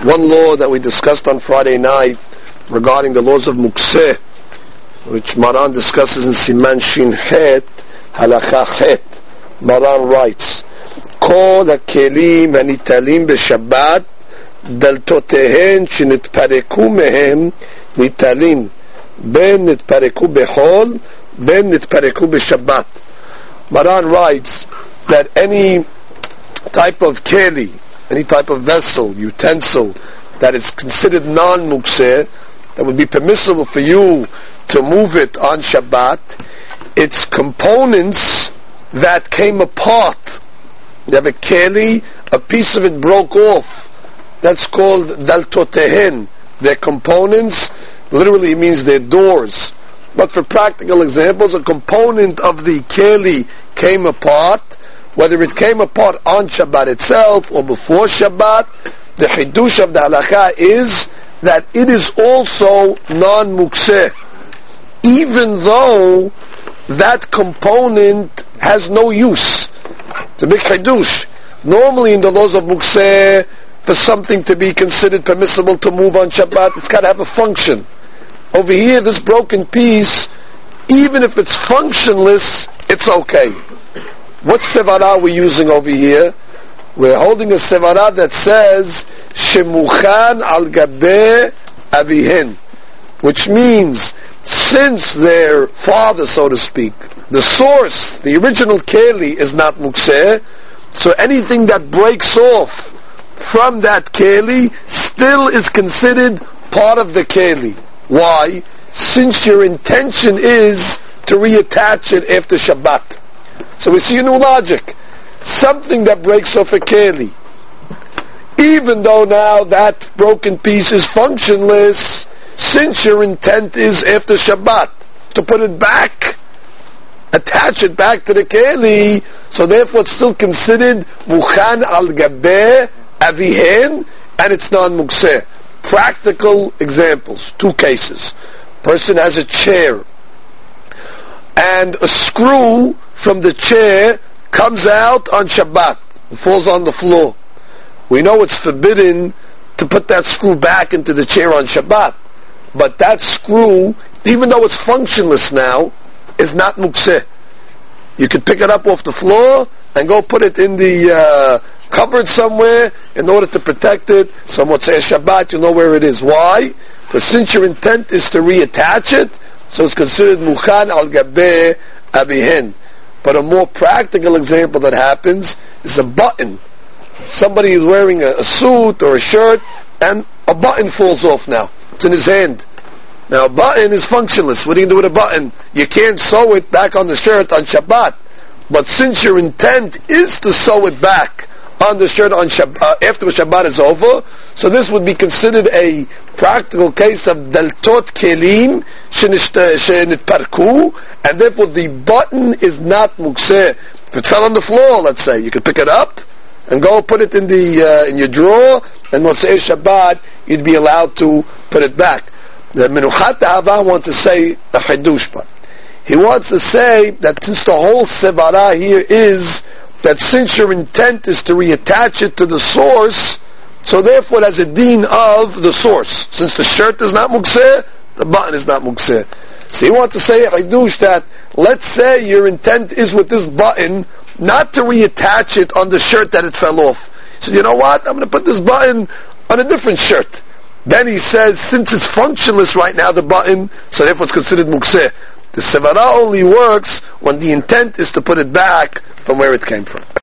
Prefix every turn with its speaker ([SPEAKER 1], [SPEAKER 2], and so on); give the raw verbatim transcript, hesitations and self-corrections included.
[SPEAKER 1] one law that we discussed on Friday night regarding the laws of Mukseh, which Maran discusses in Siman Shin Het, Halakha Het. Maran writes, Kol HaKelim HaNitalim BeShabbat דלתותיהן שנתפרקו מהם ניטלים בין נתפרקו בחול בין נתפרקו בשבת. Maran writes that any type of keli, any type of vessel, utensil that is considered non-mukseh, that would be permissible for you to move it on Shabbat, its components that came apart. You have a keli, a piece of it broke off. That's called daltotehen. Their components, literally it means their doors. But for practical examples, a component of the keli came apart, whether it came apart on Shabbat itself or before Shabbat. The chidush of the halakha is that it is also non-mukseh, even though that component has no use. It's a big chidush. Normally in the laws of mukseh, for something to be considered permissible to move on Shabbat, it's got to have a function. Over here, this broken piece, even if it's functionless, it's okay. What sevara are we using over here? We're holding a sevara that says shemuchan al gabe avihen, which means since their father, so to speak, the source, the original keli is not mukseh, so anything that breaks off from that keli still is considered part of the keli. Why? Since your intention is to reattach it after Shabbat. So we see a new logic. Something that breaks off a keli, even though now that broken piece is functionless, since your intent is after Shabbat to put it back, attach it back to the keli, so therefore it's still considered muchan al gabeh avihen, and it's non-mukseh. Practical examples, two cases. Person has a chair, and a screw from the chair comes out on Shabbat and falls on the floor. We know it's forbidden to put that screw back into the chair on Shabbat, but that screw, even though it's functionless now, is not mukseh. You could pick it up off the floor and go put it in the uh, cupboard somewhere in order to protect it. So Motzei Shabbat, you know where it is. Why? Because since your intent is to reattach it, so it's considered muchan al gabeh abihen. But a more practical example that happens is a button. Somebody is wearing a, a suit or a shirt, and a button falls off now. It's in his hand. Now a button is functionless. What do you do with a button? You can't sew it back on the shirt on Shabbat. But since your intent is to sew it back on the shirt on Shabbat, uh, after Shabbat is over, so this would be considered a practical case of daltot kelim shenitparku, and therefore the button is not mukseh. If it fell on the floor, let's say, you could pick it up and go put it in the uh, in your drawer, and Motzei Shabbat you'd be allowed to put it back. The Menuchat Ahava wants to say a chidush, but he wants to say that since the whole sevara here is that since your intent is to reattach it to the source, so therefore it has a deen of the source. Since the shirt is not mukseh, the button is not mukseh. So he wants to say a chidush that, let's say your intent is with this button not to reattach it on the shirt that it fell off. So you know what? I'm going to put this button on a different shirt. Then he says, since it's functionless right now, the button, so therefore it's considered mukseh. The sevara only works when the intent is to put it back from where it came from.